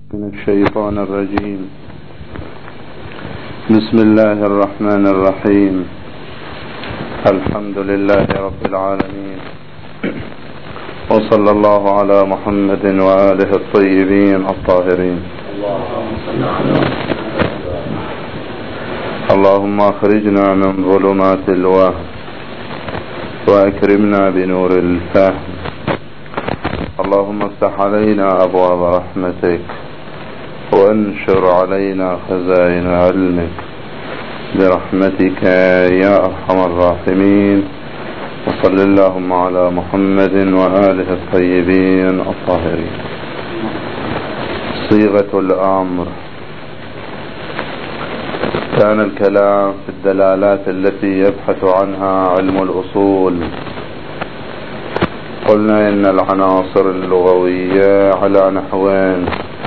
من الشيطان الرجيم. بسم الله الرحمن الرحيم. الحمد لله رب العالمين، وصلى الله على محمد وآله الطيبين الطاهرين. اللهم أخرجنا من ظلمات الوهم وأكرمنا بنور الفهم. اللهم افتح علينا أبواب رحمتك وانشر علينا خزائن علمك برحمتك يا أرحم الراحمين. وصل اللهم على محمد وآله الطيبين الطاهرين. صيغة الأمر. كان الكلام في الدلالات التي يبحث عنها علم الأصول. قلنا إن العناصر اللغوية على نحوين: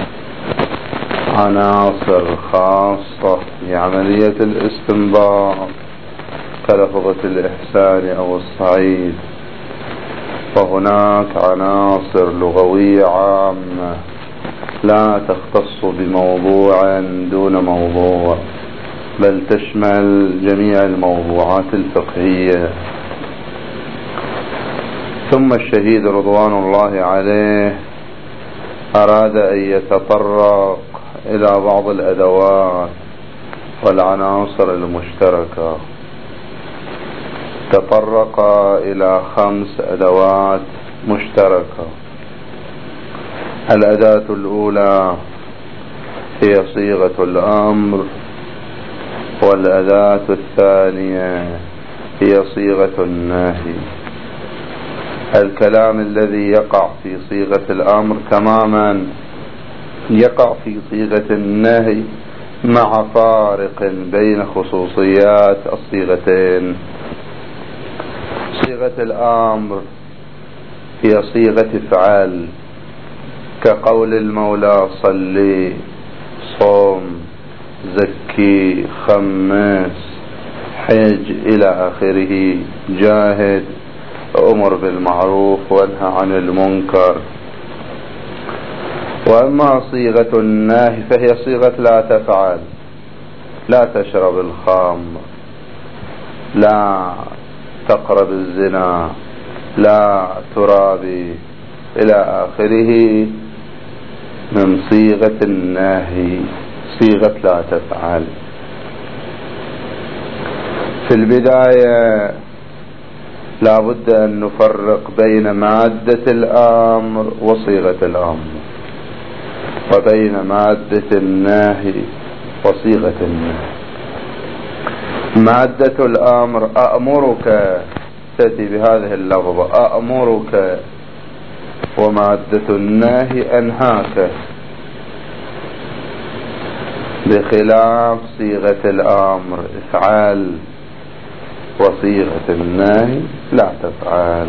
عناصر خاصة بعملية الاستنباط كلفظة الإحسان أو الصعيد، وهناك عناصر لغوية عامة لا تختص بموضوع دون موضوع، بل تشمل جميع الموضوعات الفقهية. ثم الشهيد رضوان الله عليه أراد أن يتطرق إلى بعض الأدوات والعناصر المشتركة. تطرق إلى 5 أدوات مشتركة. الأداة الأولى هي صيغة الأمر، والأداة الثانية هي صيغة النهي. الكلام الذي يقع في صيغة الأمر تماما يقع في صيغة النهي، مع فارق بين خصوصيات الصيغتين. صيغة الأمر هي صيغة افعل، كقول المولى صلي، صوم، زكي، خمس، حج إلى آخره، جاهد، أمر بالمعروف وانهى عن المنكر. وأما صيغة النهي فهي صيغة لا تفعل: لا تشرب الخمر، لا تقرب الزنا، لا ترابي إلى آخره، من صيغة النهي، صيغة لا تفعل. في البداية لا بد أن نفرق بين مادة الأمر وصيغة الأمر، وبين مادة النهي وصيغة النهي. مادة الأمر أأمرك تأتي بهذه اللفظة: أأمرك. ومادة النهي أنهاك، بخلاف صيغة الأمر افعل، وصيغة النهي لا تفعل.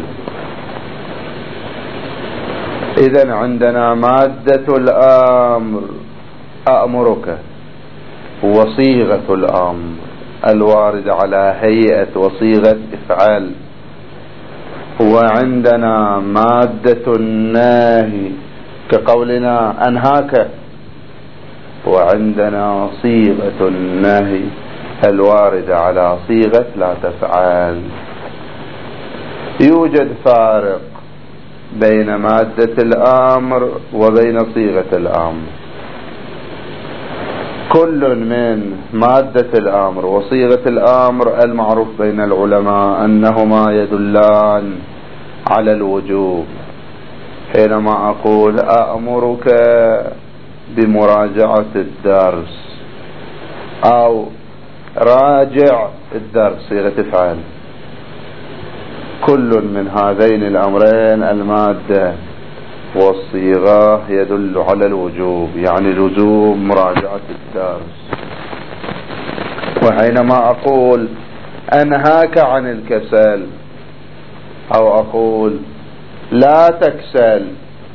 إذن عندنا مادة الأمر أأمرك، وصيغة الأمر الوارد على هيئة وصيغة افعل، وعندنا مادة النهي كقولنا أنهاك، وعندنا صيغة النهي الواردة على صيغة لا تفعل. يوجد فارق بين مادة الأمر وبين صيغة الأمر. كل من مادة الأمر وصيغة الأمر المعروف بين العلماء أنهما يدلان على الوجوب. حينما أقول أأمرك بمراجعة الدرس أو راجع الدرس، صيغة افعل. كل من هذين الأمرين، المادة والصيغة، يدل على الوجوب، يعني لزوم مراجعة الدرس. وحينما أقول أنهاك عن الكسل، أو أقول لا تكسل،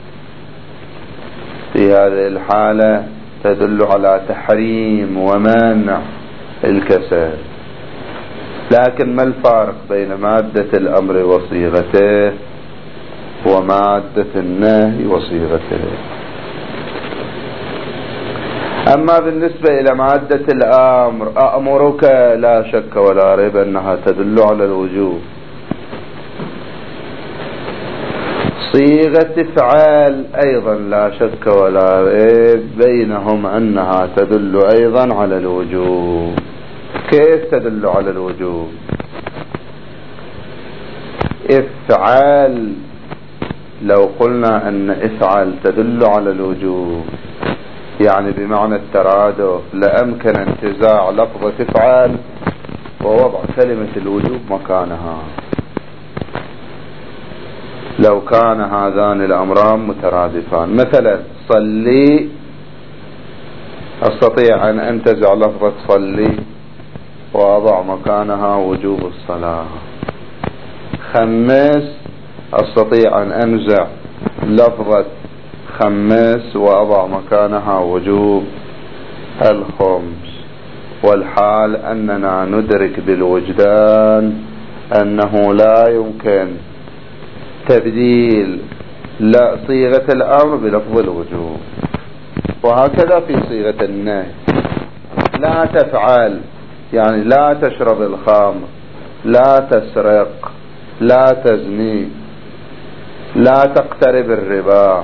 في هذه الحالة تدل على تحريم ومنع الكسل. لكن ما الفارق بين مادة الأمر وصيغته ومادة النهي وصيغته؟ أما بالنسبة إلى مادة الأمر أأمرك لا شك ولا ريب أنها تدل على الوجوب. صيغة افعال أيضا لا شك ولا ريب بينهم أنها تدل أيضا على الوجوب. كيف تدل على الوجوب؟ افعال لو قلنا أن افعل تدل على الوجوب يعني بمعنى الترادف لأمكن انتزاع لفظة افعل ووضع كلمة الوجوب مكانها لو كان هذان الأمران مترادفان. مثلا صلي أستطيع أن أنتزع لفظة صلي وأضع مكانها وجوب الصلاة. خمس أستطيع أن أنزع لفظة خمس وأضع مكانها وجوب الخمس. والحال أننا ندرك بالوجدان أنه لا يمكن تبديل لا صيغة الأمر بلفظ الوجوب. وهكذا في صيغة النهي لا تفعل يعني لا تشرب الخمر، لا تسرق، لا تزني، لا تقترب الربا،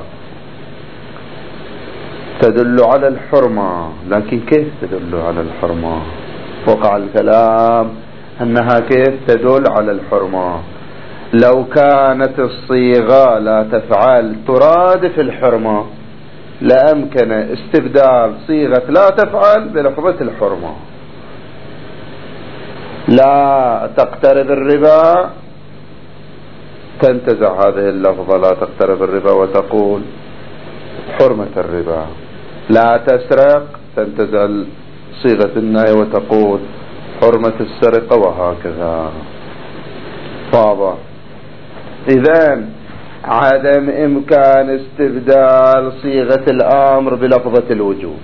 تدل على الحرمة. لكن كيف تدل على الحرمة؟ وقع الكلام أنها كيف تدل على الحرمة. لو كانت الصيغة لا تفعل ترادف الحرمة لأمكن استبدال صيغة لا تفعل بلفظة الحرمة. لا تقترب الربا تنتزع هذه اللفظة لا تقترب الربا وتقول حرمة الربا. لا تسرق تنتزع صيغة النهي وتقول حرمة السرقة وهكذا. واضح؟ إذن عدم إمكان استبدال صيغة الأمر بلفظة الوجوب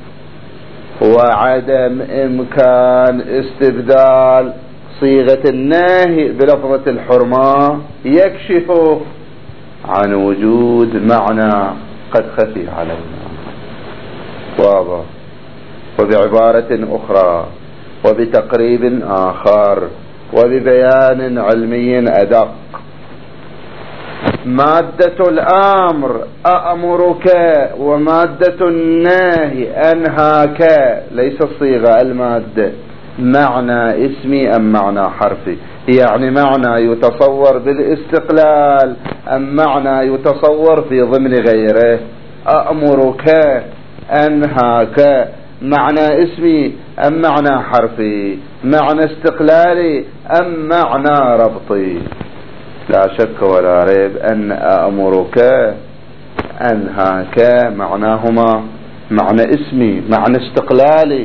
وعدم إمكان استبدال صيغة النهي بلفظة الحرمة يكشف عن وجود معنى قد خفي علينا. واضح؟ وبعبارة أخرى وبتقريب آخر وببيان علمي أدق، مادة الأمر أأمرك ومادة النهي أنهاك ليس الصيغة المادة معنى اسمي أم معنى حرفي، يعني معنى يتصور بالاستقلال أم معنى يتصور في ضمن غيره. أأمرك أنهاك معنى اسمي أم معنى حرفي، معنى استقلالي أم معنى ربطي. لا شك ولا ريب أن أأمرك أنهاك معناهما معنى اسمي معنى استقلالي،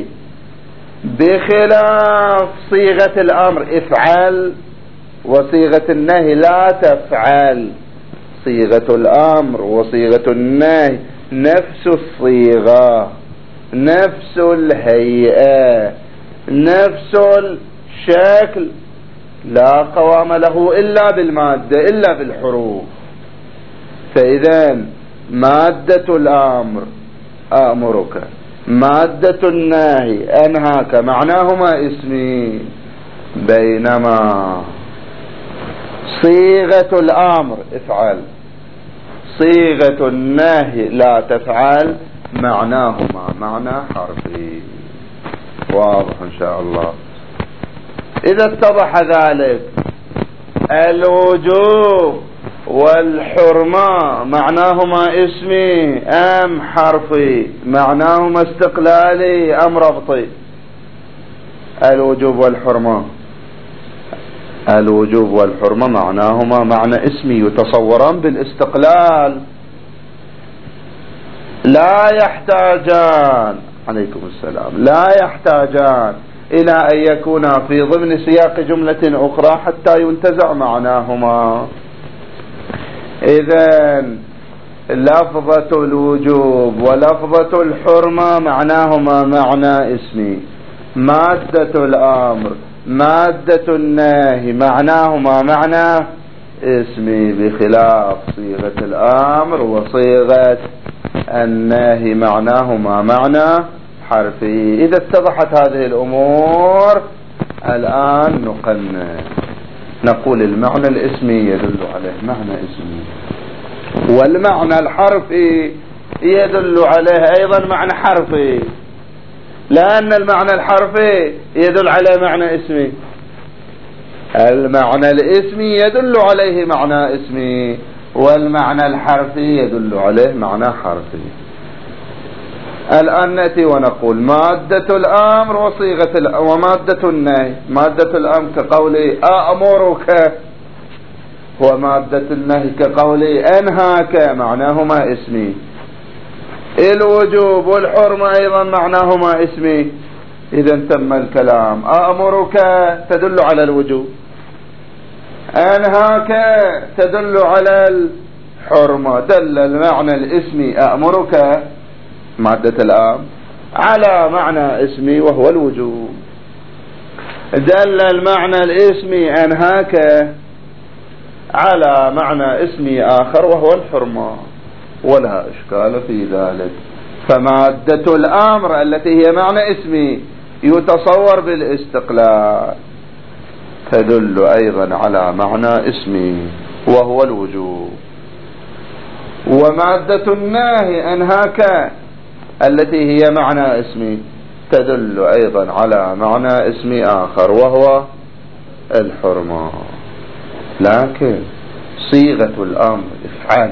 بخلاف صيغة الأمر افعل وصيغة النهي لا تفعل. صيغة الأمر وصيغة النهي نفس الصيغة، نفس الهيئة، نفس الشكل، لا قوام له إلا بالمادة إلا بالحروف. فإذا مادة الأمر أأمرك مادة النهي أنهاك معناهما اسمي، بينما صيغة الأمر افعل صيغة النهي لا تفعل معناهما معنى حرفي. واضح إن شاء الله؟ إذا اتضح ذلك الوجوب والحرمة معناهما اسمي أم حرفي، معناهما استقلالي أم ربطي. الوجوب والحرمة معناهما معنى اسمي يتصوران بالاستقلال، لا يحتاجان عليكم السلام لا يحتاجان إلى أن يكونا في ضمن سياق جملة أخرى حتى ينتزع معناهما. إذن لفظة الوجوب ولفظة الحرمة معناهما معنى اسمي، مادة الأمر مادة النهي معناهما معنى اسمي، بخلاف صيغة الأمر وصيغة النهي معناهما معنى حرفي. إذا اتضحت هذه الأمور الآن نقنن، نقول المعنى الاسمي يدل عليه معنى اسمي، والمعنى الحرفي يدل عليه أيضا معنى حرفي، لأن المعنى الحرفي يدل عليه معنى اسمي. المعنى الاسمي يدل عليه معنى اسمي، والمعنى الحرفي يدل عليه معنى حرفي. الآن نأتي ونقول مادة الأمر وصيغة ومادة النهي. مادة الأمر كقولي أأمرك، ومادة النهي كقولي أنهاك، معناهما اسمي. الوجوب والحرمة أيضا معناهما اسمي. إذا تم الكلام. أأمرك تدل على الوجوب، أنهاك تدل على الحرمة. دل المعنى الاسمي أأمرك مادة الأمر على معنى اسمي وهو الوجوب. دل المعنى الاسمي أنهاك على معنى اسمي آخر وهو الحرمة، ولا إشكال في ذلك. فمادة الأمر التي هي معنى اسمي يتصور بالاستقلال تدل أيضا على معنى اسمي وهو الوجوب. ومادة النهي أنهاك التي هي معنى اسمي تدل أيضا على معنى اسمي آخر وهو الحرمة. لكن صيغة الأمر افعل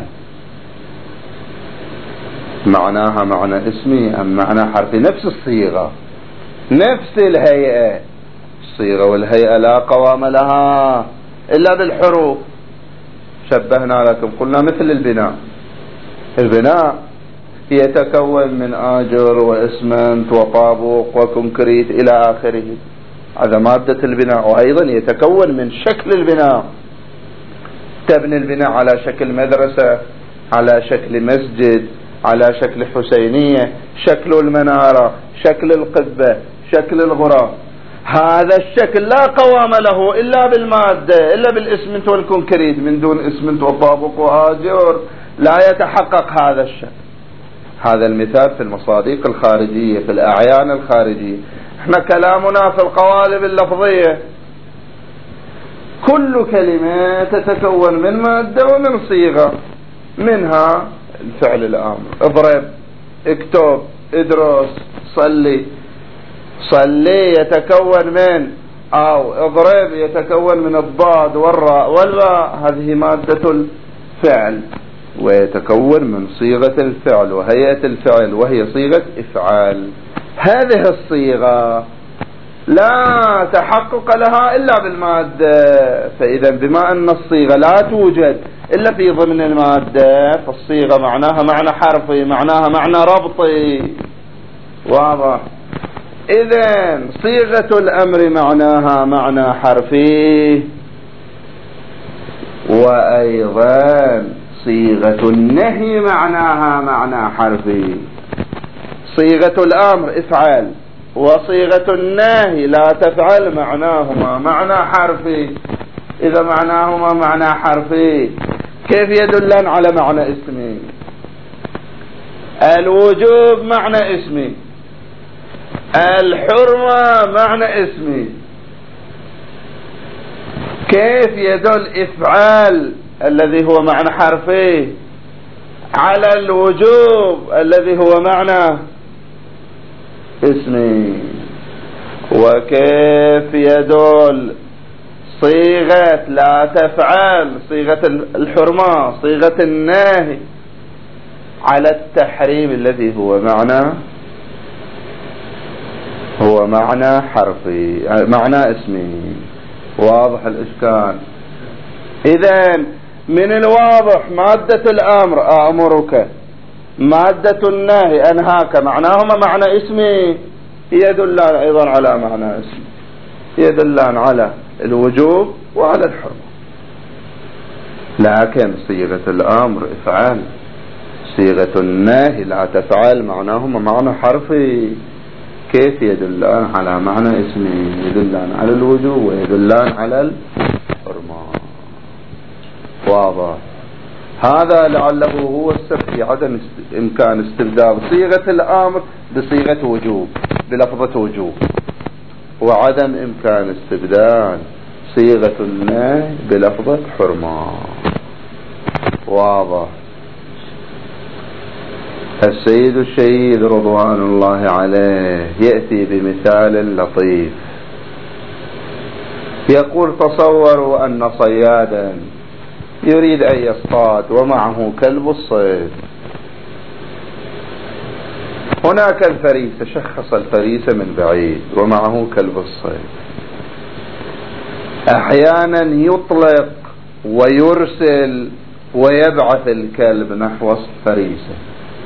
معناها معنى اسمي أم معنى حرفي؟ نفس الصيغة، نفس الهيئة. الصيغة والهيئة لا قوام لها إلا بالحروف. شبهنا لكم قلنا مثل البناء. البناء يتكون من آجر وإسمنت وطابوق وكونكريت إلى آخره، هذا مادة البناء. وأيضا يتكون من شكل البناء. تبني البناء على شكل مدرسة، على شكل مسجد، على شكل حسينية، شكل المنارة، شكل القبة، شكل الغرف. هذا الشكل لا قوام له إلا بالمادة، إلا بالإسمنت والكونكريت. من دون إسمنت وطابق وآجر لا يتحقق هذا الشكل. هذا المثال في المصادق الخارجية، في الأعيان الخارجية. احنا كلامنا في القوالب اللفظية، كل كلمة تتكون من مادة ومن صيغة، منها الفعل الأمر. اضرب، اكتب، ادرس، صلي. صلي يتكون من، أو اضرب يتكون من الضاد والراء والباء، هذه مادة الفعل. ويتكون من صيغة الفعل وهيئة الفعل وهي صيغة افعال. هذه الصيغة لا تحقق لها إلا بالمادة. فإذا بما أن الصيغة لا توجد إلا في ضمن المادة، فالصيغة معناها معنى حرفي، معناها معنى ربطي. واضح؟ إذن صيغة الأمر معناها معنى حرفي، وأيضا صيغة النهي معناها معنى حرفي. صيغة الأمر افعل، وصيغة النهي لا تفعل، معناهما معنى حرفي. إذا معناهما معنى حرفي كيف يدلان على معنى اسمي؟ الوجوب معنى اسمي، الحرمة معنى اسمي. كيف يدل افعال الذي هو معنى حرفي على الوجوب الذي هو معنى اسمي؟ وكيف يدل صيغة لا تفعل، صيغة الحرمة، صيغة النهي، على التحريم الذي هو معنى حرفي، معنى اسمي؟ واضح الإشكال؟ إذن من الواضح مادة الأمر أأمرك، مادة النهي أنهاك، معناهما معنى اسمي، يدلان أيضا على معنى اسمي، يدلان على الوجوب وعلى الحرمة. لكن صيغة الأمر افعل، صيغة النهي لا تفعل، معناهما معنى حرفي. كيف يدلان على معنى اسمي؟ يدلان على الوجوب ويدلان على الحرمة. واضح؟ هذا لعله هو السبب في عدم إمكان استبدال صيغة الأمر بصيغة وجوب بلفظة وجوب، وعدم إمكان استبدال صيغة النهي بلفظة حرمة. واضح. السيد الشهيد رضوان الله عليه يأتي بمثال لطيف، يقول: تصوروا أن صيادا يريد أن يصطاد ومعه كلب الصيد. هناك الفريسة، شخص الفريسة من بعيد ومعه كلب الصيد. أحيانا يطلق ويرسل ويبعث الكلب نحو الفريسة،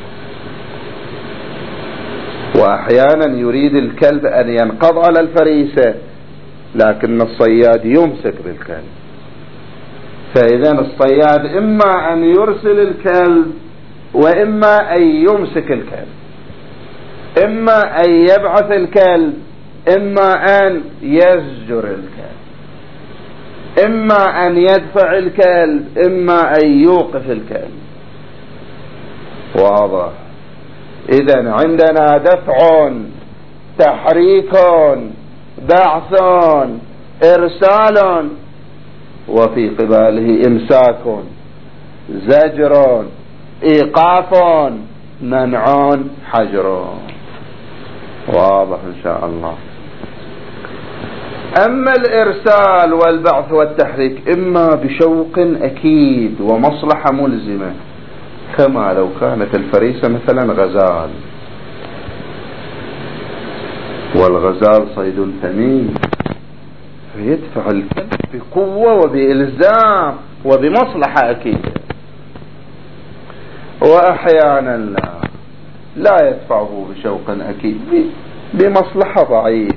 وأحيانا يريد الكلب أن ينقض على الفريسة لكن الصياد يمسك بالكلب. فإذا الصياد إما أن يرسل الكلب وإما أن يمسك الكلب، إما أن يبعث الكلب إما أن يزجر الكلب، إما أن يدفع الكلب إما أن يوقف الكلب. واضح. إذن عندنا دفع، تحريك، بعث، إرسال، وفي قباله إمساك، زجر، إيقاف، منع، حجر. واضح إن شاء الله. أما الإرسال والبعث والتحريك إما بشوق أكيد ومصلحة ملزمة، كما لو كانت الفريسة مثلا غزال، والغزال صيد ثمين، فيدفع الكلب بقوة وبإلزام وبمصلحة أكيدة. وأحيانا لا يدفعه بشوق أكيد، بمصلحة ضعيفة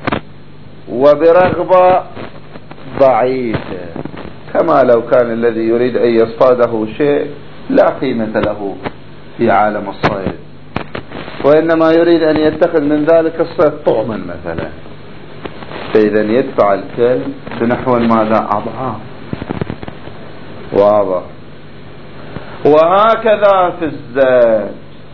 وبرغبة ضعيفة، كما لو كان الذي يريد أن يصطاده شيء لا قيمة له في عالم الصيد، وإنما يريد أن يتخذ من ذلك الصيد طعما مثلا، فإذا يدفع الكلب بنحو ماذا؟ أضعاف. واضح. وهكذا في الزاد،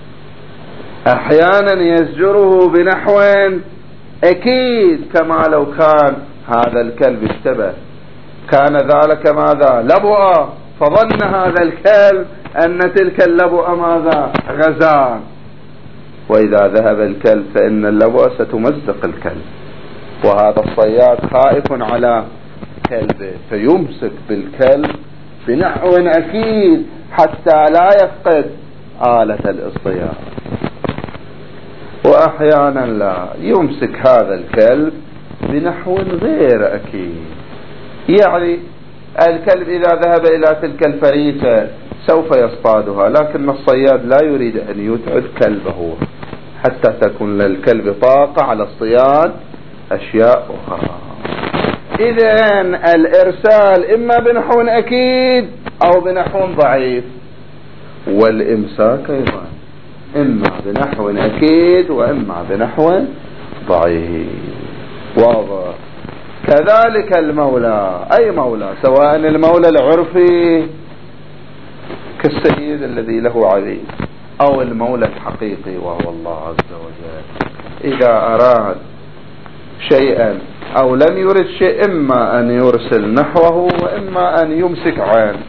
أحيانا يزجره بنحو أكيد، كما لو كان هذا الكلب اشتبه، كان ذلك ماذا؟ لبؤة، فظن هذا الكلب أن تلك اللبؤة ماذا؟ غزال، وإذا ذهب الكلب فإن اللبؤة ستمزق الكلب، وهذا الصياد خائف على كلبه فيمسك بالكلب بنحو أكيد حتى لا يفقد آلة الاصطياد. وأحيانا لا يمسك هذا الكلب بنحو غير أكيد، يعني الكلب إذا ذهب إلى تلك الفريسة سوف يصطادها، لكن الصياد لا يريد أن يتعب كلبه حتى تكون للكلب طاقة على اصطياد أشياء أخرى. إذن الإرسال إما بنحو أكيد أو بنحو ضعيف، والإمساك أيضا إما بنحو أكيد وإما بنحو ضعيف. واضح. كذلك المولى، أي مولى، سواء المولى العرفي كالسيد الذي له عبيد أو المولى الحقيقي وهو الله عز وجل، إذا أراد شيئا أو لم يرد شيء إما أن يرسل نحوه وإما أن يمسك عنه.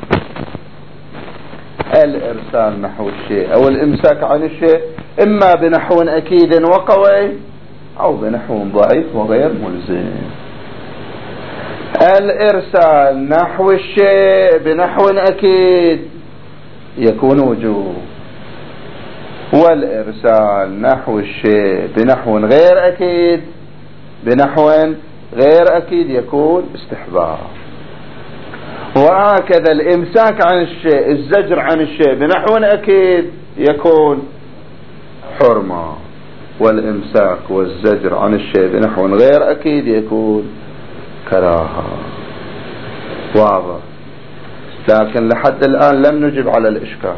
الإرسال نحو الشيء أو الإمساك عن الشيء إما بنحو أكيد وقوي أو بنحو ضعيف وغير ملزم. الإرسال نحو الشيء بنحو أكيد يكون وجوب، والإرسال نحو الشيء بنحو غير أكيد يكون استحباب. وهكذا الإمساك عن الشيء، الزجر عن الشيء بنحو أكيد يكون حرمة، والإمساك والزجر عن الشيء بنحو غير أكيد يكون كراهة. واضح. لكن لحد الآن لم نجب على الإشكال.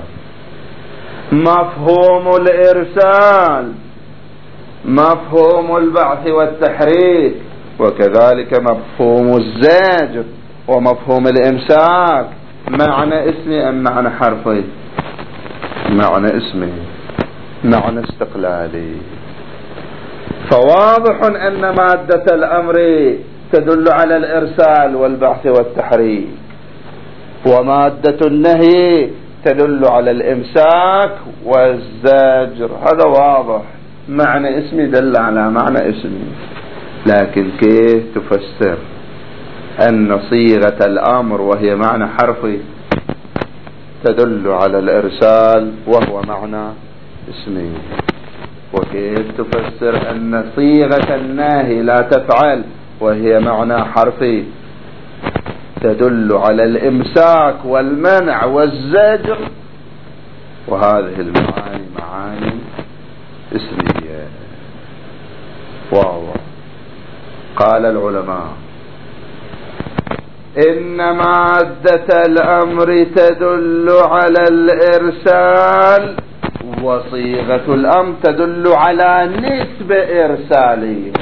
مفهوم الإرسال، مفهوم البعث والتحريك، وكذلك مفهوم الزجر ومفهوم الإمساك معنى اسمي أم معنى حرفي؟ معنى اسمي، معنى استقلالي. فواضح أن مادة الأمر تدل على الإرسال والبعث والتحريك، ومادة النهي تدل على الإمساك والزجر. هذا واضح، معنى اسمي دل على معنى اسمي. لكن كيف تفسر أن صيغة الأمر وهي معنى حرفي تدل على الإرسال وهو معنى اسمي؟ وكيف تفسر أن صيغة الناهي لا تفعل وهي معنى حرفي تدل على الإمساك والمنع والزجر، وهذه المعاني معاني اسمية؟ واضح. قال العلماء إن مادة الأمر تدل على الإرسال، وصيغة الأمر تدل على نسبة إرسالية،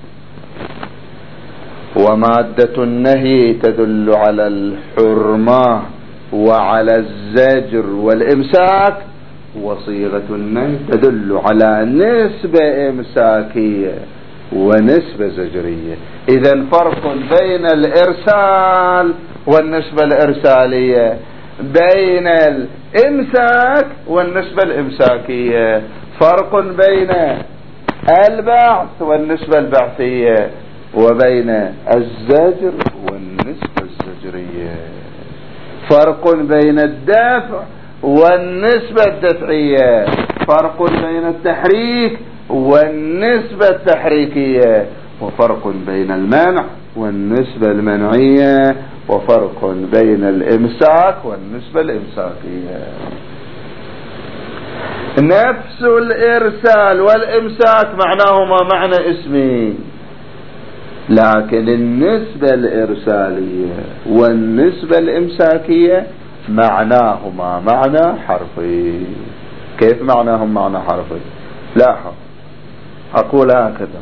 ومادة النهي تدل على الحرمة وعلى الزجر والإمساك، وصيغة النهي تدل على نسبة إمساكية ونسبة زجرية. إذن فرق بين الإرسال والنسبة الإرسالية، بين الإمساك والنسبة الإمساكية، فرق بين البعث والنسبة البعثية، وبين الزجر والنسبة الزجرية، فرق بين الدفع والنسبة الدفعية، فرق بين التحريك والنسبة التحريكية، وفرق بين المنع والنسبة المنعية، وفرق بين الإمساك والنسبة الإمساكية. نفس الإرسال والإمساك معناهما معنى اسمي، لكن النسبة الإرسالية والنسبة الإمساكية معناهما معنى حرفي. كيف معناهم معنى حرفي؟ لاحظ، أقول هكذا: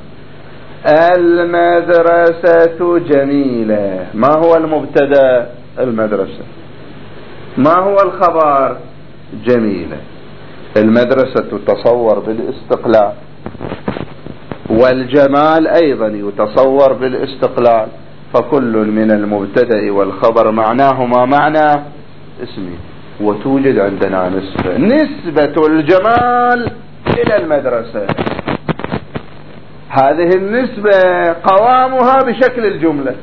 المدرسة جميلة. ما هو المبتدأ؟ المدرسة. ما هو الخبر؟ جميلة. المدرسة تتصور بالاستقلال، والجمال أيضا يتصور بالاستقلال، فكل من المبتدأ والخبر معناهما معنى اسمي. وتوجد عندنا نسبة الجمال إلى المدرسة. هذه النسبة قوامها بشكل الجملة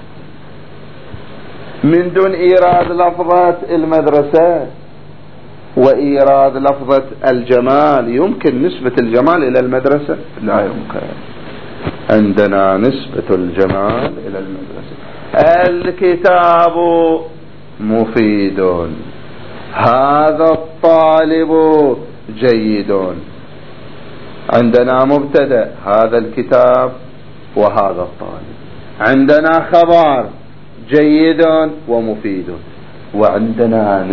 من دون إيراد لفظة المدرسة وإيراد لفظة الجمال. يمكن نسبة الجمال إلى المدرسة؟ لا يمكن. عندنا نسبة الجمال إلى المدرسة. الكتاب مفيد، هذا الطالب جيد. عندنا مبتدأ هذا الكتاب وهذا الطالب، عندنا خبر جيد ومفيد، وعندنا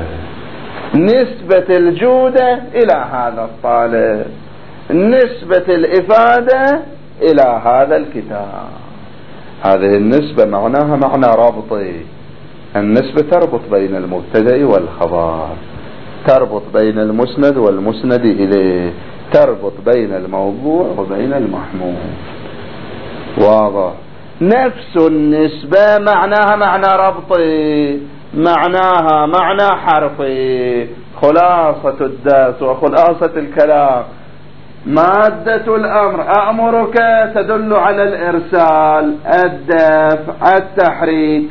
نسبة الجودة إلى هذا الطالب، نسبة الإفادة إلى هذا الكتاب. هذه النسبة معناها معنى رابطي. النسبة تربط بين المبتدأ والخبر، تربط بين المسند والمسند إليه، تربط بين الموضوع وبين المحمول. واضح؟ نفس النسبة معناها معنى ربطي، معناها معنى حرفي. خلاصة الدرس وخلاصة الكلام: مادة الأمر أأمرك تدل على الإرسال، الدفع، التحريك،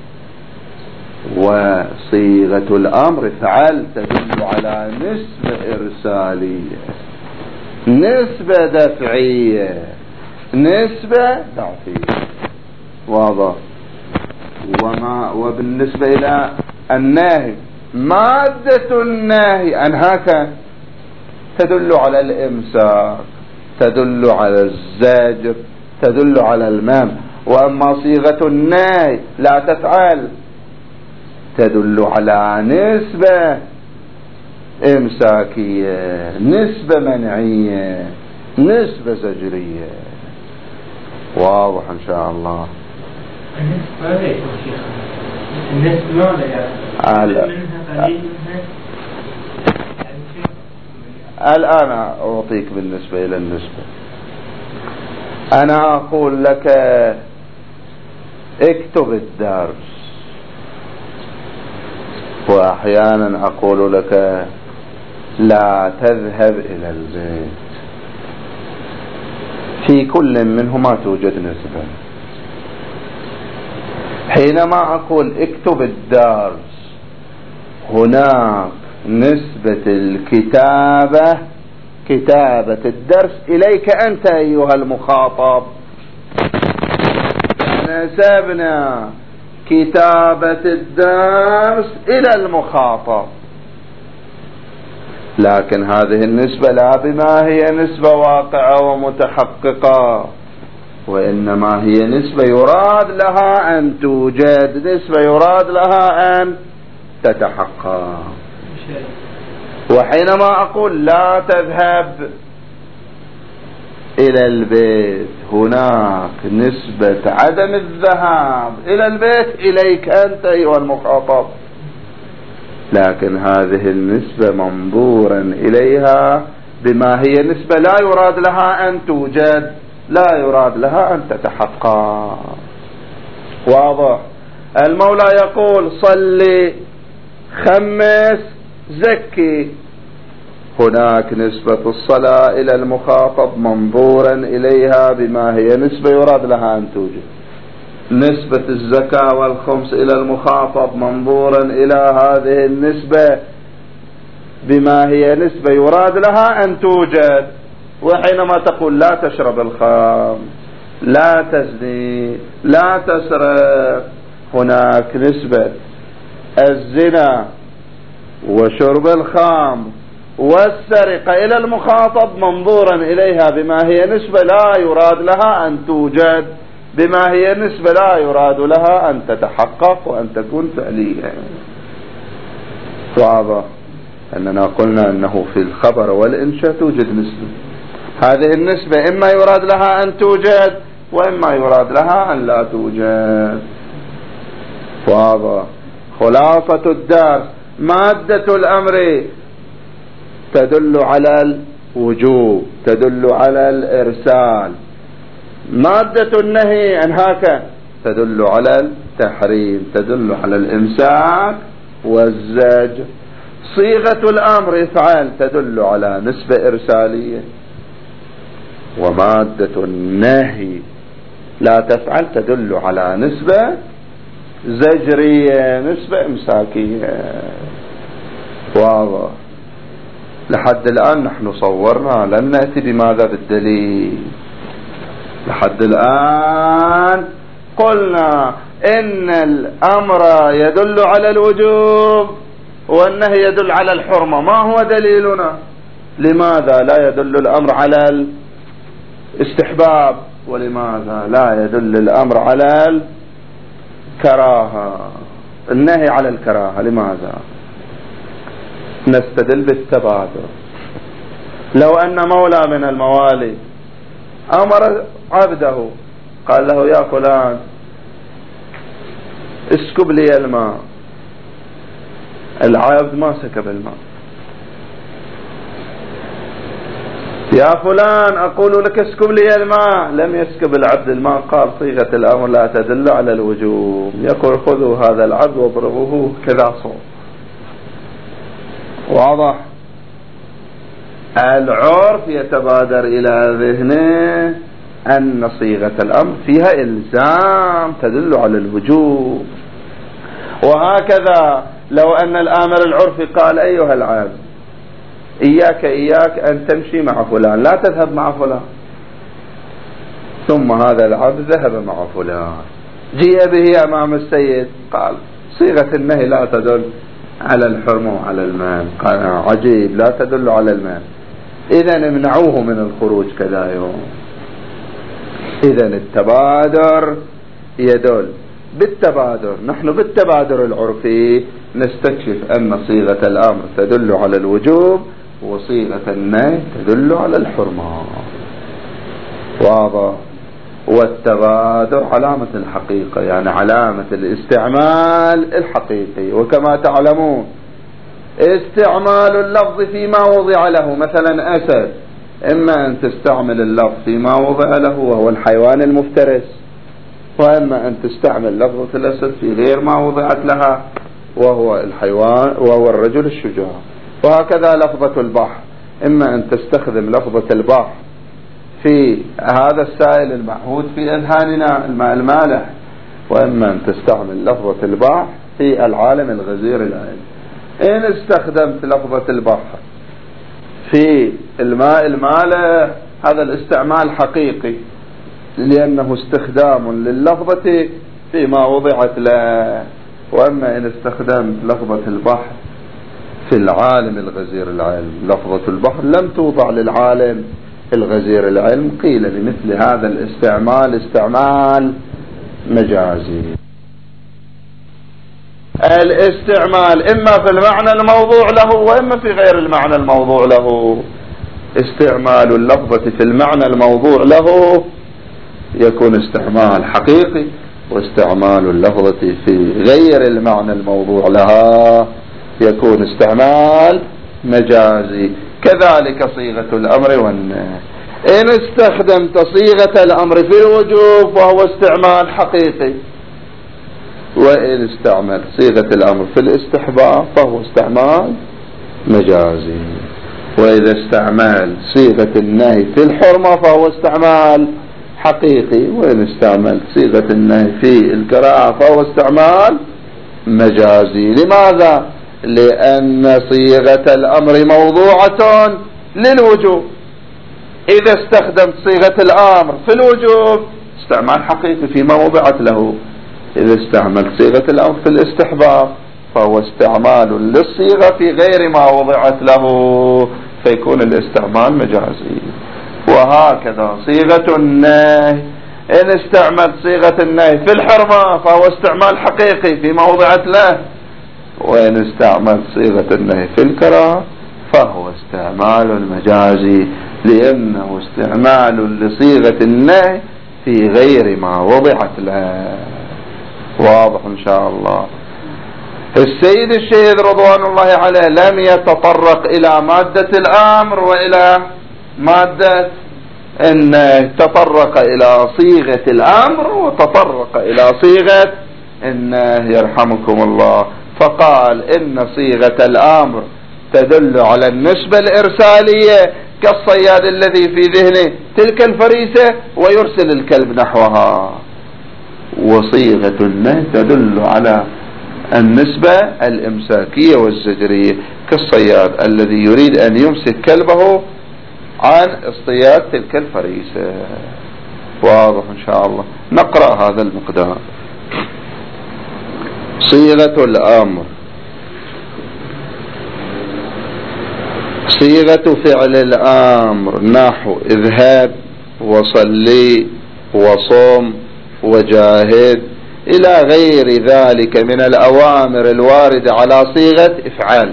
وصيغة الأمر فعل تدل على نسبة إرسالية، نسبة دفعية، نسبة ضعفية. واضح؟ وبالنسبة إلى الناهي، مادة الناهي أنهاك تدل على الإمساك، تدل على الزجر، تدل على المنع. وأما صيغة الناهي لا تفعل تدل على نسبة إمساكية، نسبة منعية، نسبة زجرية. واضح إن شاء الله؟ النسبة ماذا يكون شيخ؟ النسبة ماذا يعني؟ الآن أعطيك بالنسبة إلى النسبة. أنا أقول لك اكتب الدرس، وأحيانا أقول لك لا تذهب إلى البيت. في كل منهما توجد نسبة. حينما أقول اكتب الدرس، هناك نسبة الكتابة، كتابة الدرس إليك أنت أيها المخاطب. نسبنا كتابة الدرس إلى المخاطب، لكن هذه النسبة لا بما هي نسبة واقعة ومتحققة، وإنما هي نسبة يراد لها أن توجد، نسبة يراد لها أن تتحقق. وحينما أقول لا تذهب إلى البيت، هناك نسبة عدم الذهاب إلى البيت إليك أنت أيها المخاطب، لكن هذه النسبة منظورا إليها بما هي نسبة لا يراد لها أن توجد، لا يراد لها أن تتحقق. واضح؟ المولى يقول صلي، خمس، زكي. هناك نسبة الصلاة إلى المخاطب منظورا إليها بما هي نسبة يراد لها أن توجد. نسبة الزكاة والخمس إلى المخاطب منظورا إلى هذه النسبة بما هي نسبة يراد لها أن توجد. وحينما تقول لا تشرب الخمر، لا تزني، لا تسرق، هناك نسبة الزنا وشرب الخمر والسرقة إلى المخاطب منظورا إليها بما هي نسبة لا يراد لها أن توجد، بما هي نسبة لا يراد لها أن تتحقق وأن تكون فعلية. واضح أننا قلنا أنه في الخبر والإنشاء توجد نسبة، هذه النسبة إما يراد لها أن توجد وإما يراد لها أن لا توجد. واضح؟ خلاصة الدرس: مادة الأمر تدل على الوجوب، تدل على الإرسال. مادة النهي أنهاك تدل على التحريم، تدل على الإمساك والزجر. صيغة الأمر افعل تدل على نسبة إرسالية، ومادة النهي لا تفعل تدل على نسبة زجرية، نسبة إمساكية. واضح؟ لحد الآن نحن صورنا، لن نأتي بماذا بالدليل. لحد الآن قلنا إن الأمر يدل على الوجوب والنهي يدل على الحرمة. ما هو دليلنا؟ لماذا لا يدل الأمر على الاستحباب، ولماذا لا يدل الأمر على الكراهة، النهي على الكراهة؟ لماذا؟ نستدل بالتبادر. لو أن مولى من الموالي أمر عبده، قال له يا فلان اسكب لي الماء، العبد ما سكب الماء. يا فلان أقول لك اسكب لي الماء، لم يسكب العبد الماء، قال صيغة الأمر لا تدل على الوجوب. يقول خذوا هذا العبد واضربوه كذا صوت. واضح؟ العرف يتبادر إلى ذهنه أن صيغة الأمر فيها إلزام تدل على الوجوب. وهكذا لو أن الآمر العرفي قال أيها العبد إياك أن تمشي مع فلان، لا تذهب مع فلان، ثم هذا العبد ذهب مع فلان، جيء به أمام السيد، قال صيغة النهي لا تدل على الحرمة وعلى المال. قال عجيب، لا تدل على المال، إذن امنعوه من الخروج كذا يوم. إذن التبادر يدل بالتبادر. نحن بالتبادر العرفي نستكشف أن صيغة الأمر تدل على الوجوب وصيغة النهي تدل على الحرمة. واضح؟ والتبادر علامة الحقيقة، يعني علامة الاستعمال الحقيقي. وكما تعلمون استعمال اللفظ فيما وضع له، مثلا أسد، إما أن تستعمل اللفظ فيما وضع له وهو الحيوان المفترس، وإما أن تستعمل لفظة الأسد في غير ما وضعت لها وهو الحيوان وهو الرجل الشجاع. وهكذا لفظة البحر، إما أن تستخدم لفظة البحر في هذا السائل المعهود في أذهاننا الماء المالح، وإما أن تستعمل لفظة البحر في العالم الغزير العلم. إن استخدمت لفظة البحر في الماء المالح هذا الاستعمال حقيقي، لأنه استخدام لللفظة فيما وضعت له. وأما إن استخدمت لفظة البحر في العالم الغزير العلم، لفظة البحر لم توضع للعالم الغزير العلم، قيل لمثل هذا الاستعمال استعمال مجازي. الاستعمال إما في المعنى الموضوع له وإما في غير المعنى الموضوع له. استعمال اللفظة في المعنى الموضوع له يكون استعمال حقيقي، واستعمال اللفظة في غير المعنى الموضوع لها يكون استعمال مجازي. كذلك صيغة الأمر والنهي، إن استخدمت صيغة الأمر في الوجوب فهو استعمال حقيقي، وإن استعمل صيغة الأمر في الاستحباب فهو استعمال مجازي. وإذا استعمل صيغة النهي في الحرمة فهو استعمال حقيقي، وإن استعمل صيغة النهي في الكراهة فهو استعمال مجازي. لماذا؟ لأن صيغة الأمر موضوعة للوجوب. إذا استخدمت صيغة الأمر في الوجوب استعمال حقيقي فيما وضعت له. إذا استعملت صيغة الأمر في الاستحباب فهو استعمال للصيغة في غير ما وضعت له، فيكون الاستعمال مجازي. وهكذا صيغة النهي، إن استعملت صيغة النهي في الحرمة فهو استعمال حقيقي فيما وضعت له، وإن استعملت صيغة النهي في الكراهة فهو استعمال مجازي، لأنه استعمال لصيغة النهي في غير ما وضعت له. واضح إن شاء الله. السيد الشهيد رضوان الله عليه لم يتطرق إلى مادة الأمر وإلى مادة النهي، تطرق إلى صيغة الأمر وتطرق إلى صيغة النهي يرحمكم الله. فقال إن صيغة الأمر تدل على النسبة الإرسالية، كالصياد الذي في ذهنه تلك الفريسة ويرسل الكلب نحوها. وصيغة النهي تدل على النسبة الإمساكية والزجرية، كالصياد الذي يريد أن يمسك كلبه عن اصطياد تلك الفريسة. واضح إن شاء الله. نقرأ هذا المقدار. صيغة الأمر: صيغة فعل الأمر نحو اذهب وصلي وصم وجاهد إلى غير ذلك من الأوامر الواردة على صيغة افعال.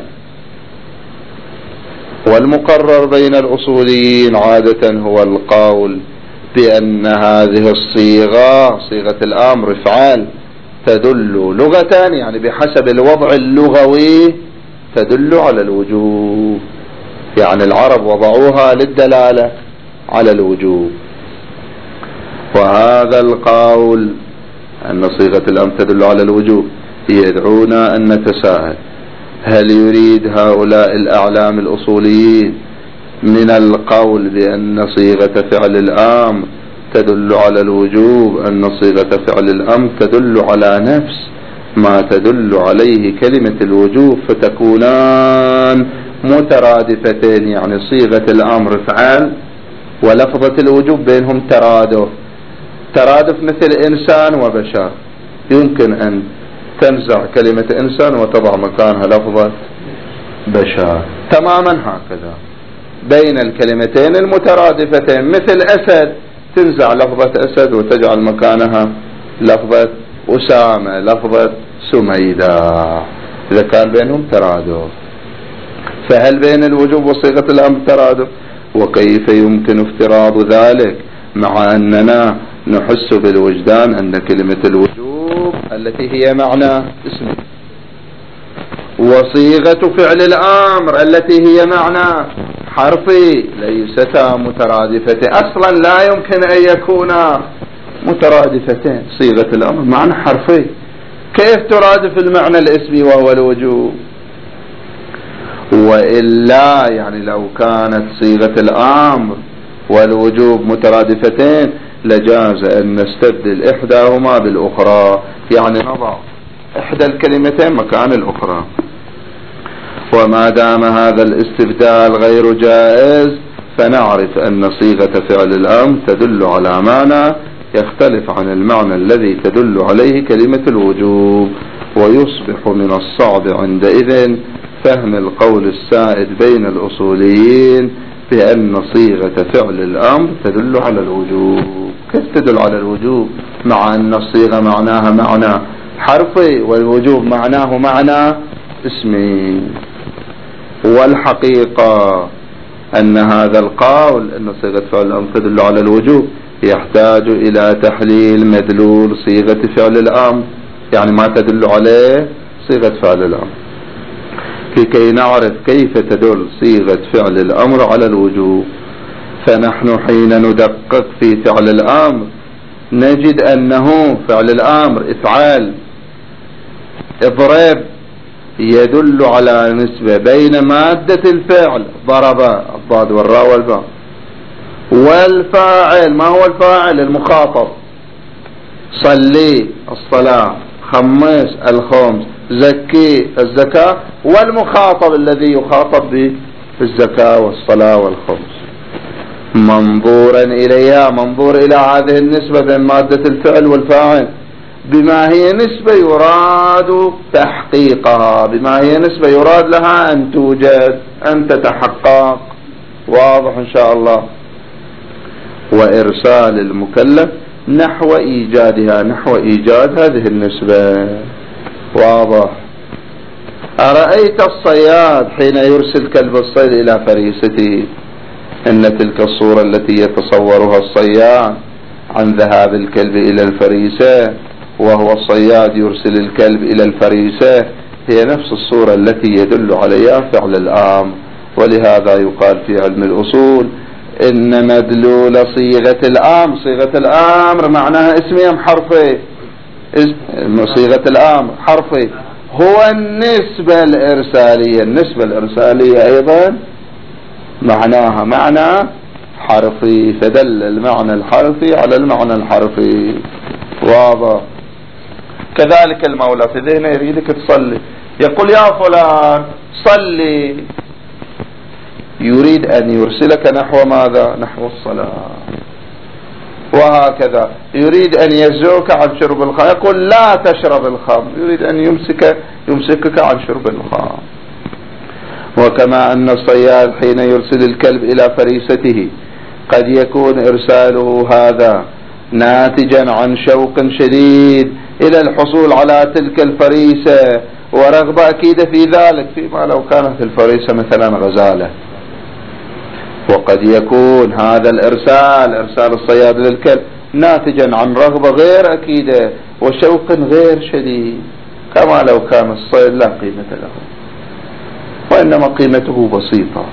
والمقرر بين الأصوليين عادة هو القول بأن هذه الصيغة صيغة الأمر افعال تدل لغة، يعني بحسب الوضع اللغوي تدل على الوجوب، يعني العرب وضعوها للدلالة على الوجوب. وهذا القول أن صيغة الأمر تدل على الوجوب يدعونا أن نتساءل: هل يريد هؤلاء الأعلام الأصوليين من القول بأن صيغة فعل الأمر تدل على الوجوب أن صيغة فعل الأمر تدل على نفس ما تدل عليه كلمة الوجوب، فتكونان مترادفتين، يعني صيغة الأمر فعل ولفظة الوجوب بينهم ترادف مثل إنسان وبشر. يمكن أن تنزع كلمة إنسان وتضع مكانها لفظة بشر، تماما هكذا بين الكلمتين المترادفتين. مثل أسد تنزع لفظة أسد وتجعل مكانها لفظة أسامة، لفظة سميدة، إذا كان بينهم ترادف. فهل بين الوجوب وصيغة الأمر ترادف؟ وكيف يمكن افتراض ذلك مع أننا نحس بالوجدان أن كلمة الوجوب التي هي معنى اسمي وصيغة فعل الأمر التي هي معنى حرفي ليستا مترادفتين أصلا، لا يمكن أن يكونا مترادفتين. صيغة الأمر معنى حرفي، كيف ترادف المعنى الاسمي وهو الوجوب؟ وإلا يعني لو كانت صيغة الأمر والوجوب مترادفتين لجاز أن نستبدل إحداهما بالأخرى، يعني نضع إحدى الكلمتين مكان الأخرى. وما دام هذا الاستبدال غير جائز فنعرف أن صيغة فعل الأمر تدل على معنى يختلف عن المعنى الذي تدل عليه كلمة الوجوب، ويصبح من الصعب عندئذ فهم القول السائد بين الأصوليين بأن صيغة فعل الأمر تدل على الوجوب. كيف تدل على الوجوب مع أن الصيغة معناها معنى حرفي والوجوب معناه معنى اسمي؟ والحقيقة أن هذا القول أن صيغة فعل الأمر تدل على الوجوب يحتاج إلى تحليل مدلول صيغة فعل الأمر، يعني ما تدل عليه صيغة فعل الأمر، لكي نعرف كيف تدل صيغة فعل الأمر على الوجوب. فنحن حين ندقق في فعل الأمر نجد أنه فعل الأمر افعال اضرب يدل على نسبة بين مادة الفعل ضرب الضاد والراء والباء والفاعل. ما هو الفاعل؟ المخاطب. صلي الصلاة، خمس الخمس، زكي الزكاة، والمخاطب الذي يخاطب بالزكاة والصلاة والخمس. منظورا إليها، منظور إلى هذه النسبة بين مادة الفعل والفاعل بما هي نسبة يراد تحقيقها، بما هي نسبة يراد لها أن توجد أن تتحقق. واضح إن شاء الله. وإرسال المكلف نحو إيجادها، نحو إيجاد هذه النسبة. واضح. أرأيت الصياد حين يرسل كلب الصيد إلى فريسته، إن تلك الصورة التي يتصورها الصياد عن ذهاب الكلب إلى الفريسة وهو الصياد يرسل الكلب إلى الفريسة هي نفس الصورة التي يدل عليها فعل الأمر. ولهذا يقال في علم الأصول إن مدلول صيغة الأمر، صيغة الأمر معناها اسمي أم حرفي؟ صيغة الأمر حرفي، هو النسبة الإرسالية. النسبة الإرسالية أيضا معناها معنى حرفي، فدل المعنى الحرفي على المعنى الحرفي. واضح. كذلك المولى في ذهنه يريدك تصلي، يقول يا فلان صلي، يريد أن يرسلك نحو ماذا؟ نحو الصلاة. وهكذا يريد أن يزوك عن شرب الخمر، يقول لا تشرب الخمر، يريد أن يمسكك عن شرب الخمر. وكما أن الصياد حين يرسل الكلب إلى فريسته قد يكون إرساله هذا ناتجا عن شوق شديد إلى الحصول على تلك الفريسة ورغبة أكيدة في ذلك، فيما لو كانت الفريسة مثلا غزالة. وقد يكون هذا الإرسال، إرسال الصياد للكلب، ناتجا عن رغبة غير أكيدة وشوق غير شديد، كما لو كان الصيد لا قيمة له وإنما قيمته بسيطة.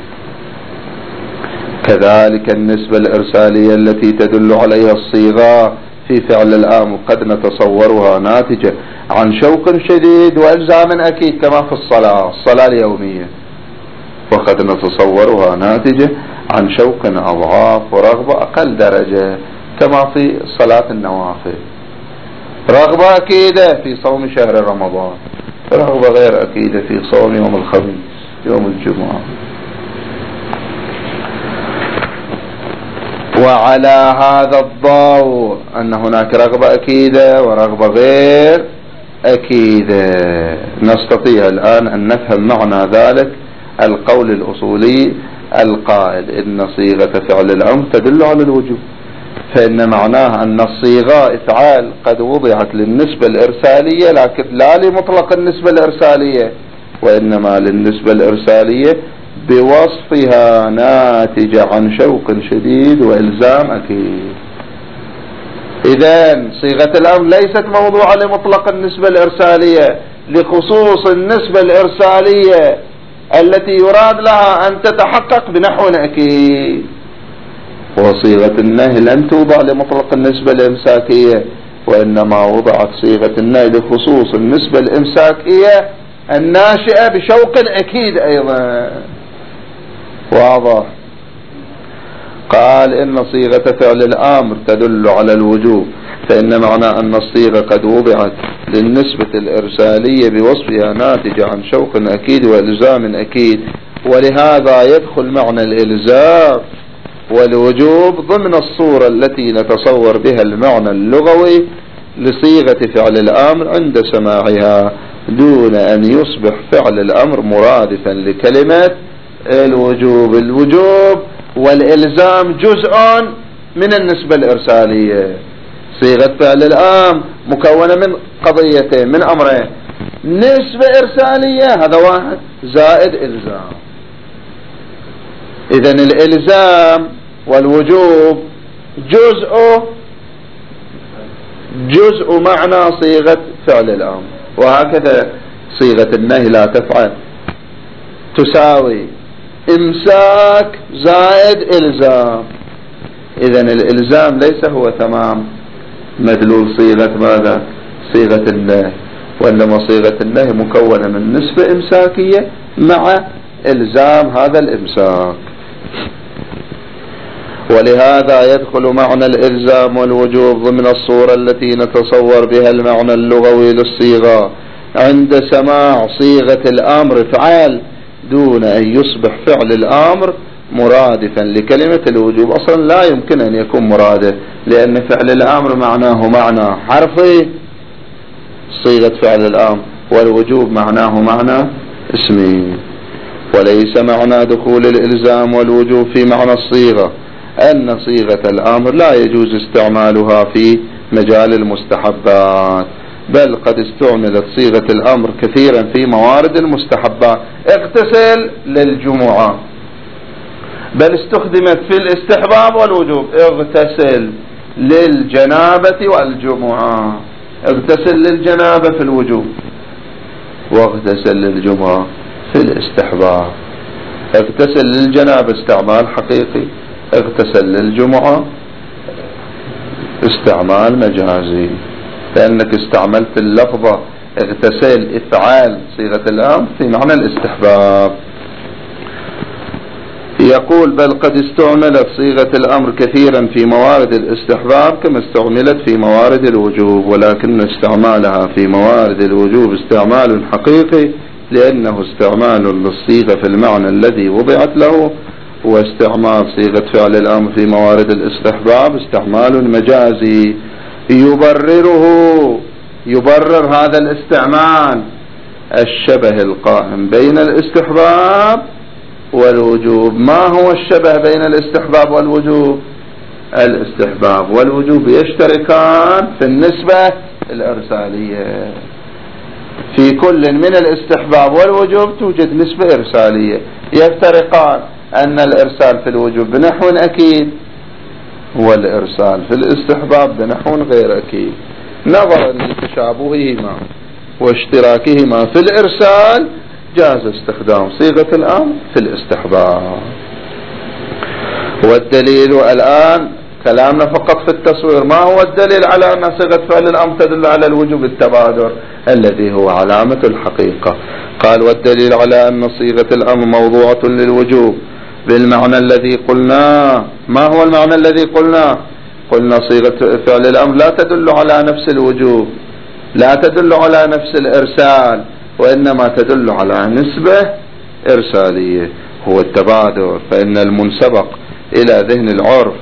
كذلك النسبة الإرسالية التي تدل عليها الصيغة في فعل الأمر قد نتصورها ناتجة عن شوق شديد وإلزام أكيد كما في الصلاة اليومية، وقد نتصورها ناتجة عن شوق أضعاف ورغبة أقل درجة كما في صلاة النوافل. رغبة أكيدة في صوم شهر رمضان، رغبة غير أكيدة في صوم يوم الخميس، يوم الجمعة. وعلى هذا الضوء أن هناك رغبة أكيدة ورغبة غير أكيدة نستطيع الآن أن نفهم معنى ذلك القول الأصولي القائل إن صيغة فعل الأمر تدل على الوجوب، فإن معناه أن الصيغة إفعال قد وضعت للنسبة الإرسالية لكن لا لمطلق النسبة الإرسالية، وإنما للنسبة الإرسالية بوصفها ناتجة عن شوق شديد وإلزام أكيد. إذن صيغة الأمر ليست موضوعة لمطلق النسبة الإرسالية، لخصوص النسبة الإرسالية التي يراد لها أن تتحقق بنحو أكيد. وصيغة النهي لم توضع لمطلق النسبة الإمساكية، وإنما وضعت صيغة النهي لخصوص النسبة الإمساكية الناشئة بشوق أكيد أيضا. واضح. قال إن صيغة فعل الأمر تدل على الوجوب، فإن معنى أن الصيغة قد وضعت للنسبة الإرسالية بوصفها ناتجة عن شوق أكيد وإلزام أكيد، ولهذا يدخل معنى الإلزام والوجوب ضمن الصورة التي نتصور بها المعنى اللغوي لصيغة فعل الأمر عند سماعها، دون أن يصبح فعل الأمر مرادفا لكلمة الوجوب. الوجوب والإلزام جزء من النسبة الإرسالية. صيغة فعل الأمر مكونة من قضيتين، من أمرين: نسبة إرسالية هذا واحد، زائد إلزام. إذن الإلزام والوجوب جزء معنى صيغة فعل الأمر، وهكذا صيغة النهي لا تفعل تساوي إمساك زائد إلزام. إذن الإلزام ليس هو تمام مدلول صيغة ماذا؟ صيغة النهي، وإنما صيغة النهي مكونة من نسبة إمساكية مع إلزام هذا الإمساك. ولهذا يدخل معنى الإلزام والوجوب ضمن الصورة التي نتصور بها المعنى اللغوي للصيغة عند سماع صيغة الأمر افعل، دون أن يصبح فعل الأمر مرادفا لكلمة الوجوب. أصلا لا يمكن أن يكون مرادف، لأن فعل الأمر معناه معنى حرفي صيغة فعل الأمر، والوجوب معناه معنى اسمي. وليس معنى دخول الإلزام والوجوب في معنى الصيغة أن صيغة الأمر لا يجوز استعمالها في مجال المستحبات، بل قد استعملت صيغة الأمر كثيرا في موارد المستحبات. اغتسل للجمعة، بل استخدمت في الاستحباب والوجوب. اغتسل للجنابة والجمعة، اغتسل للجنابة في الوجوب، واغتسل للجمعة في الاستحباب. اغتسل للجنابة استعمال حقيقي، اغتسل للجمعة استعمال مجازي، لأنك استعملت اللفظة اغتسل افعال صيغة الأمر في معنى الاستحباب. يقول: بل قد استعملت صيغة الأمر كثيرا في موارد الاستحباب كما استعملت في موارد الوجوب، ولكن استعمالها في موارد الوجوب استعمال حقيقي، لأنه استعمال للصيغة في المعنى الذي وضعت له، واستعمال صيغة فعل الأمر في موارد الاستحباب استعمال مجازي يبرر هذا الاستعمال الشبه القائم بين الاستحباب والوجوب. ما هو الشبه بين الاستحباب والوجوب؟ الاستحباب والوجوب يشتركان في النسبة الإرسالية. في كل من الاستحباب والوجوب توجد نسبة إرسالية، يفترقان أن الإرسال في الوجوب بنحو أكيد، والإرسال في الاستحباب بنحو غير أكيد، نظرا لتشابههما واشتراكهما في الإرسال جاز استخدام صيغة الأمر في الاستحباب. والدليل الآن كلامنا فقط في التصوير. ما هو الدليل على أن صيغة فعل الأمر تدل على الوجوب؟ التبادر الذي هو علامة الحقيقة. قال: والدليل على أن صيغة الأمر موضوعة للوجوب بالمعنى الذي قلناه. ما هو المعنى الذي قلناه؟ قلنا صيغة فعل الأمر لا تدل على نفس الوجوب، لا تدل على نفس الإرسال، وإنما تدل على نسبة إرسالية هو التبادر. فإن المنسبق إلى ذهن العرف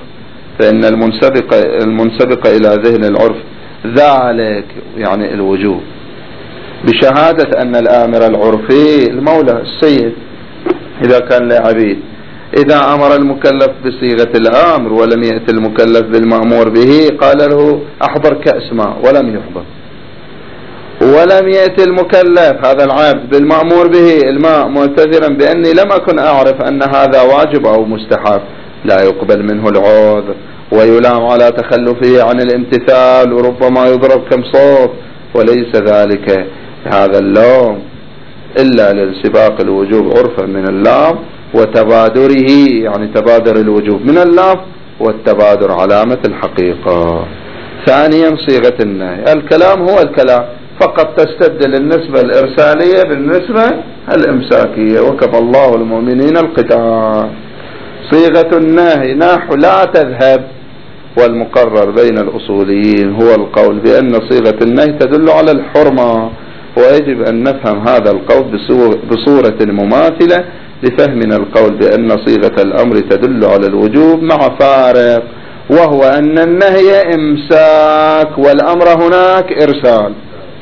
المنسبق إلى ذهن العرف ذلك يعني الوجوب، بشهادة أن الآمر العرفي المولى السيد إذا كان لعبيد، إذا أمر المكلف بصيغة الأمر ولم يأتي المكلف بالمأمور به قال له أحضر كأس ماء ولم يحضر، ولم يأتي المكلف هذا العبد بالمأمور به الماء معتذرا بأني لم أكن أعرف أن هذا واجب أو مستحب، لا يقبل منه العذر، ويلام على تخلفه عن الامتثال، وربما يضرب كم صوت، وليس ذلك هذا اللوم إلا لانسباق الوجوب عرفا من اللام، وتبادره يعني تبادر الوجوب من اللام، والتبادر علامة الحقيقة. ثانيا صيغة النهي، الكلام هو الكلام، فقط تستبدل النسبة الإرسالية بالنسبة الإمساكية، وكفى الله المؤمنين القتال. صيغة النهي نحو لا تذهب، والمقرر بين الأصوليين هو القول بأن صيغة النهي تدل على الحرمة، ويجب أن نفهم هذا القول بصورة مماثلة لفهمنا القول بأن صيغة الأمر تدل على الوجوب، مع فارق، وهو أن النهي إمساك والأمر هناك إرسال،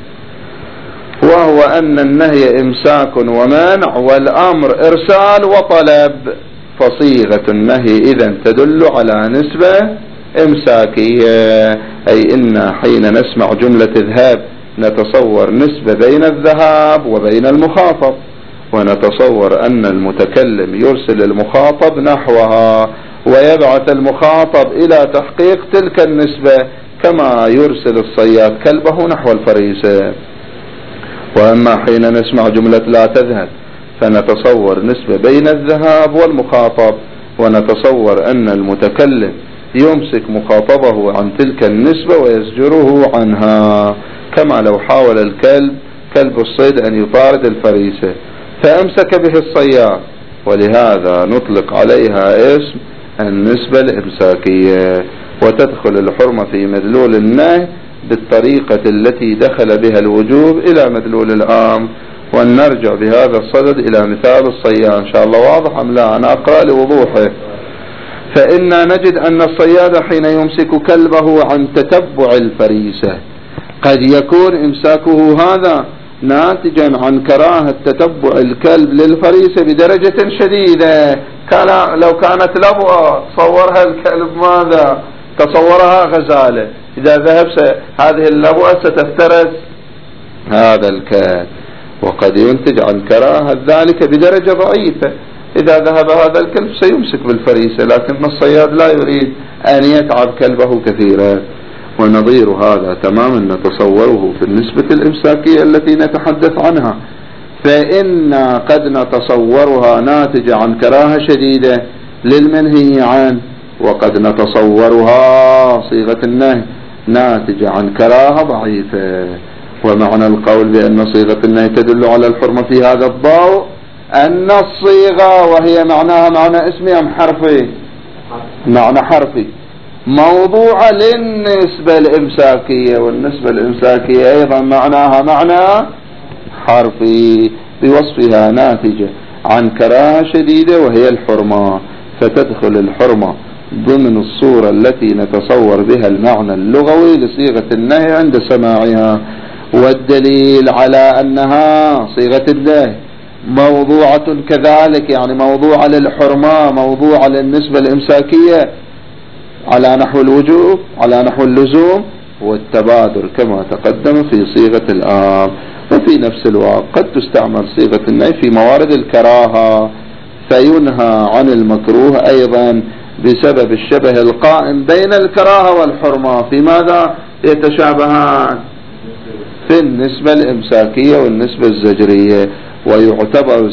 وهو أن النهي إمساك ومنع والأمر إرسال وطلب. فصيغة النهي إذن تدل على نسبة إمساكية، أي إن حين نسمع جملة اذهب نتصور نسبة بين الذهاب وبين المخاطب، ونتصور أن المتكلم يرسل المخاطب نحوها، ويبعث المخاطب إلى تحقيق تلك النسبة، كما يرسل الصياد كلبه نحو الفريسة. وأما حين نسمع جملة لا تذهب فنتصور نسبة بين الذهاب والمخاطب، ونتصور أن المتكلم يمسك مخاطبه عن تلك النسبة ويزجره عنها، كما لو حاول الكلب كلب الصيد أن يطارد الفريسة فأمسك به الصياد، ولهذا نطلق عليها اسم النسبة الإمساكية. وتدخل الحرمة في مدلول النهي بالطريقة التي دخل بها الوجوب إلى مدلول الأمر. ونرجع بهذا الصدد إلى مثال الصياد، إن شاء الله واضح أم لا؟ أنا أقرأ لوضوحه. فإنا نجد أن الصياد حين يمسك كلبه عن تتبع الفريسة قد يكون إمساكه هذا ناتجا عن كراهة تتبع الكلب للفريسة بدرجة شديدة. لو كانت لبؤة تصورها الكلب ماذا؟ تصورها غزالة، إذا ذهب هذه اللبؤة ستفترس هذا الكلب، وقد ينتج عن كراهة ذلك بدرجة ضعيفة. إذا ذهب هذا الكلب سيمسك بالفريسة، لكن الصياد لا يريد أن يتعب كلبه كثيرا. ونظير هذا تماما نتصوره في النسبة الإمساكية التي نتحدث عنها، فإن قد نتصورها ناتجة عن كراهة شديدة للمنهي عنه، وقد نتصورها صيغة النهي ناتجة عن كراهة ضعيفة. ومعنى القول بأن صيغة النهي تدل على الحرمة في هذا الضوء أن الصيغة، وهي معناها معنى اسمي أم حرفي؟ معنى حرفي، موضوعة للنسبة الإمساكية، والنسبة الإمساكية أيضا معناها معنى حرفي بوصفها ناتجة عن كراهة شديدة وهي الحرمة، فتدخل الحرمة ضمن الصورة التي نتصور بها المعنى اللغوي لصيغة النهي عند سماعها. والدليل على أنها صيغة النهي موضوعة كذلك، يعني موضوعة للحرمة، موضوعة للنسبة الإمساكية على نحو الوجوب، على نحو اللزوم والتبادر كما تقدم في صيغة الآمر. وفي نفس الوقت قد تستعمل صيغة النهي في موارد الكراهة، فينهى عن المكروه أيضا بسبب الشبه القائم بين الكراهة والحرمة. في ماذا يتشابهان؟ في النسبة الإمساكية والنسبة الزجرية. ويعتبر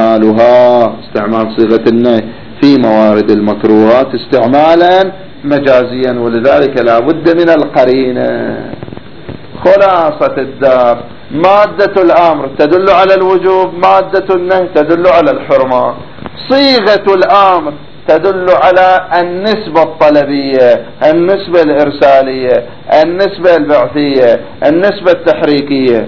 استعمال صيغة النهي في موارد المكروهات استعمالا مجازيا، ولذلك لا بد من القرينة. خلاصة الدار، مادة الأمر تدل على الوجوب، مادة النهي تدل على الحرمة. صيغة الأمر تدل على النسبة الطلبية، النسبة الإرسالية، النسبة البعثية، النسبة التحريكية.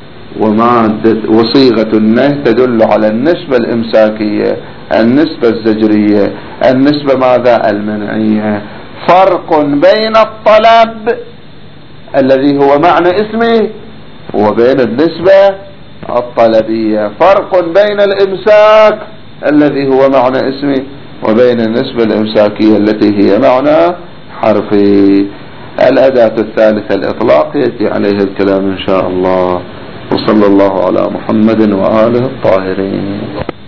وصيغة النهي تدل على النسبة الإمساكية، النسبة الزجرية، النسبة ماذا؟ المنعية. فرق بين الطلب الذي هو معنى اسمه وبين النسبة الطلبية. فرق بين الإمساك الذي هو معنى اسمه وبين النسبة الإمساكية التي هي معنى حرفي. الأداة الثالثة الإطلاق يأتي عليه الكلام إن شاء الله. وصلى الله على محمد وآله الطاهرين.